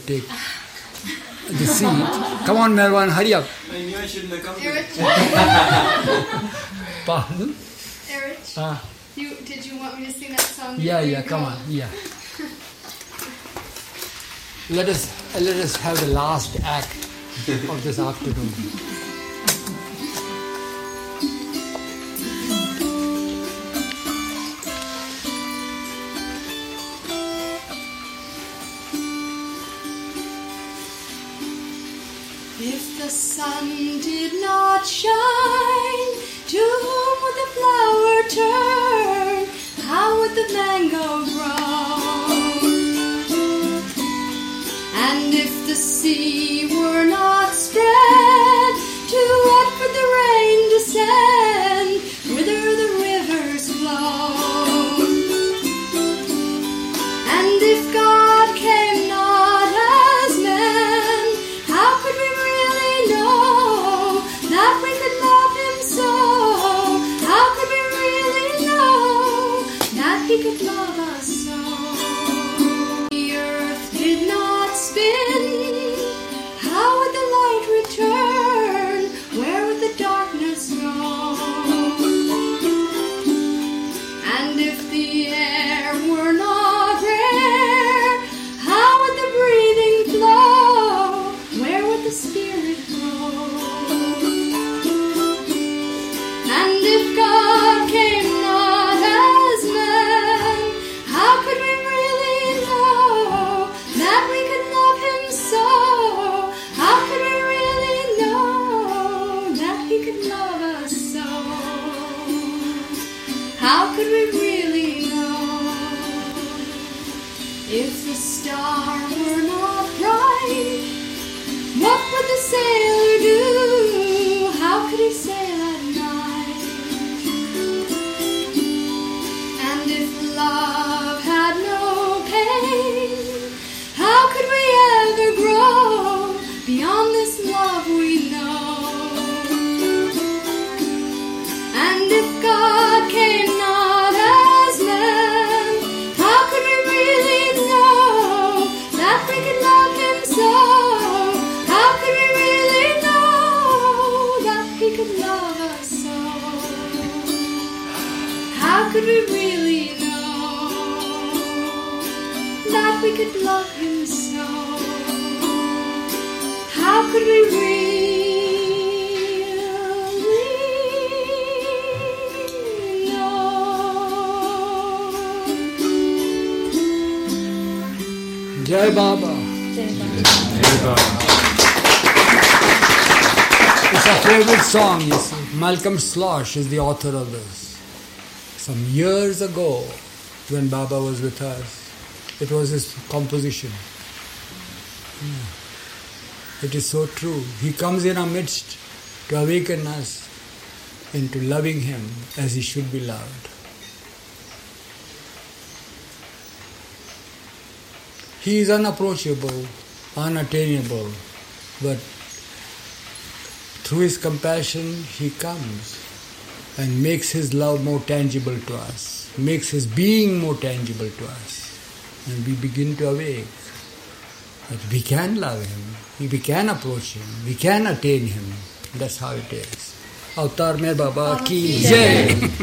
take the seat. Come on, Merwan, hurry up. I knew I shouldn't have come Erich? Pardon? Erich? Did you want me to sing that song? Yeah, come on, yeah. Let us have the last act of this afternoon. If the sun did not shine, to whom would the flower turn? How would the mango grow? And if the sea were not spread, to what would the rain descend? Whither the rivers flow? And if God came not as man, how could we really know that we could love Him so? How could we really know that He could love us so? The earth did not spin, how would the light return? Where would the darkness go? And if the air were not rare, how would the breathing flow? Where would the Spirit go? And if God came not as man, how could we really know that we could love Him so? How could we really know that He could love us so? How could we really know? If the star were not bright, what would the sailor do? How could he sail at night? And if love had no pain, how could we ever grow beyond this love we know? And if God came not as man, how could we really know that we could love Him so? How could we really know that He could love us so? How could we really know that we could love Him so? How could we really know? Jai Baba. It's a favorite song, you see. Malcolm Slosh is the author of this. Some years ago, when Baba was with us, it was his composition. It is so true. He comes in our midst to awaken us into loving Him as He should be loved. He is unapproachable, unattainable, but through His compassion, He comes and makes His love more tangible to us, makes His being more tangible to us. And we begin to awake that we can love Him, we can approach Him, we can attain Him. That's how it is. Avatar Meher Baba ki jai.